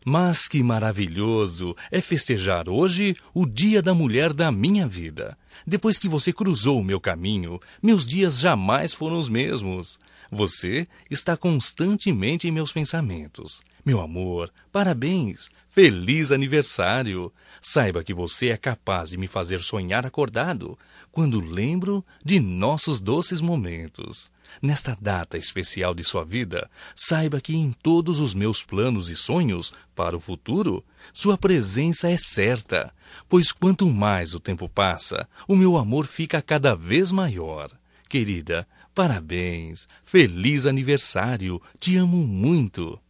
Mas que maravilhoso é festejar hoje o Dia da Mulher da minha vida. Depois que você cruzou o meu caminho, meus dias jamais foram os mesmos. Você está constantemente em meus pensamentos. Meu amor, parabéns! Feliz aniversário! Saiba que você é capaz de me fazer sonhar acordado quando lembro de nossos doces momentos. Nesta data especial de sua vida, saiba que em todos os meus planos e sonhos para o futuro, sua presença é certa, pois quanto mais o tempo passa, o meu amor fica cada vez maior. Querida, parabéns, feliz aniversário, te amo muito.